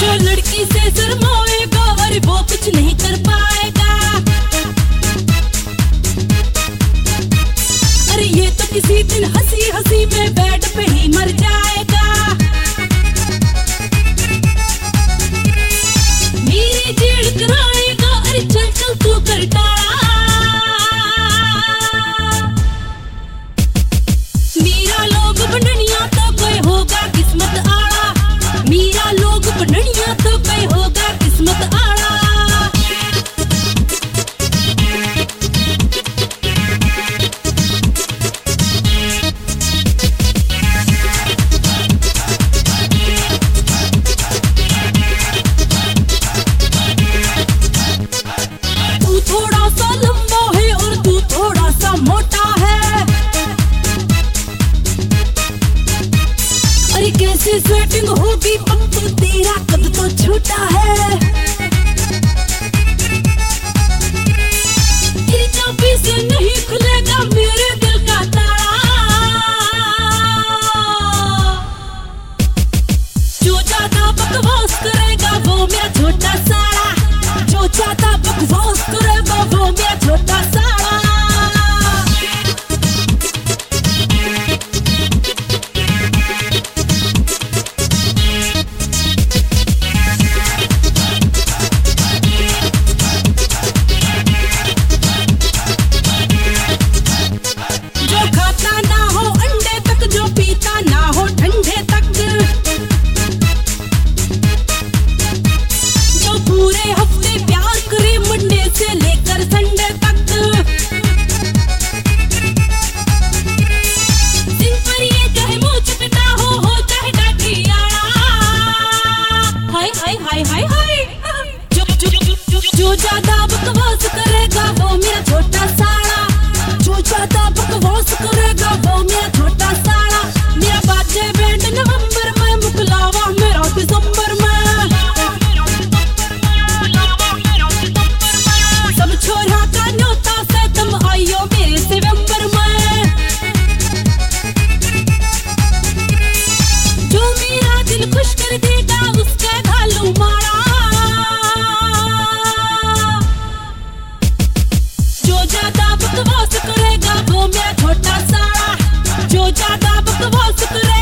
जो लड़की से शर्माएगा और वो कुछ नहीं कर पाएगा। अरे ये तो किसी दिन हंसी हंसी में बेड पे ही मर जाएगा। मेरी जेड़ कराएगा, अरे चल चल तू कर टाड़ा। मेरा लोग बननिया तो कोई होगा किस्मत आड़ा। मेरा लोग बननिया तो कोई होगा किस्मत आड़ा। तू थोड़ा सा लंबा है और तू थोड़ा सा मोटा है। अरे कैसे सेटिंग होगी पप्पू, तेरा कद तो छोटा है। तेरी चाबी से नहीं खुलेगा मेरे दिल का ताला। जो ज्यादा बकवास करेगा वो मेरा छोटा साला। जो ज्यादा बकवास करेगा वो मेरा छोटा साला। जो खाता ना हो अंडे तक, जो पीता ना हो ठंडे तक, जो पूरे हफ्ते प्यार करे मंडे से लेकर संडे तक। दिन पर ये चाहे मुंह चिकटा हो चाहे डाठियाड़ा। हाय हाय हाय हाय हाय। जो ज्यादा बकवास करेगा वो मेरा छोटा साला। जो ज्यादा बकवास करेगा वो मेरा छोटा साला। मेरा बाजे बैंड नवंबर में, मुकलावा मेरा दिसंबर में। सब छोरा का न्योता से तुम आइयो मेरे सितंबर में। जो मेरा दिल खुश कर देगा उसका घालू मारा। जो ज्यादा बकवास करेगा वो मेरा छोटा साला। जो ज्यादा बकवास करेगा